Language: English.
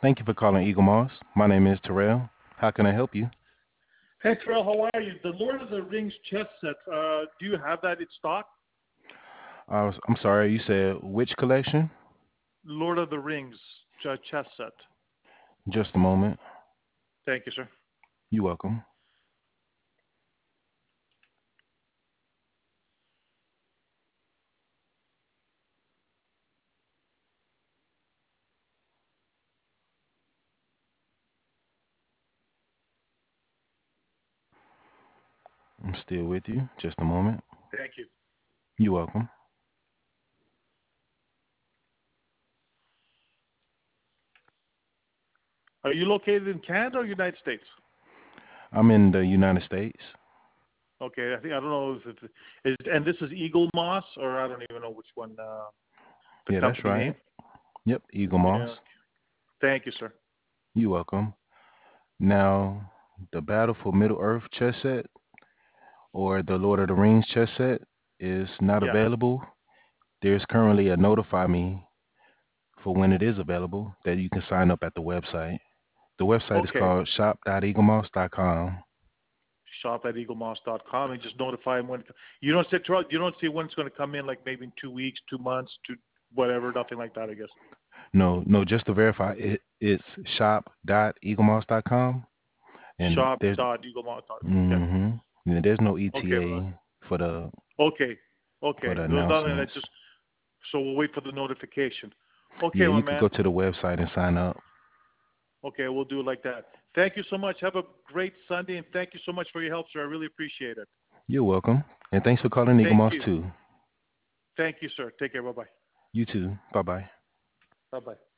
Thank you for calling Eagle Moss. My name is Terrell. How can I help you? Hey, Terrell, how are you? The Lord of the Rings chess set, do you have that in stock? I'm sorry, you said which collection? Lord of the Rings chess set. Just a moment. Thank you, sir. You're welcome. I'm still with you. Just a moment. Thank you. You're welcome. Are you located in Canada or United States? I'm in the United States. Okay, I don't know if it's, and this is Eagle Moss, or I don't even know which one, the Yeah, that's company right. name. Yep, Eagle Moss. Yeah. Thank you, sir. You're welcome. Now, the Battle for Middle Earth chess set or the Lord of the Rings chess set is not Yeah. available. There's currently a notify me for when it is available that you can sign up at the website. The website is Okay. called shop.eaglemoss.com. Shop at eaglemoss.com and just notify him when. You don't say, Terrell, you don't see when it's going to come in, like maybe in 2 weeks, 2 months, whatever, nothing like that, I guess. No, just to verify, it's shop.eaglemoss.com, and Shop.eaglemoss.com. Okay. mm-hmm, and there's no Okay, brother. ETA for the Okay. Okay. There's nothing that announcements. just, so we'll wait for the notification. Okay, Yeah, my you could man. go to the website and sign up. Okay, we'll do it like that. Thank you so much. Have a great Sunday, and thank you so much for your help, sir. I really appreciate it. You're welcome, and thanks for calling Eagle Thank Moss you. too. Thank you, sir. Take care. Bye-bye. You too. Bye bye. Bye-bye.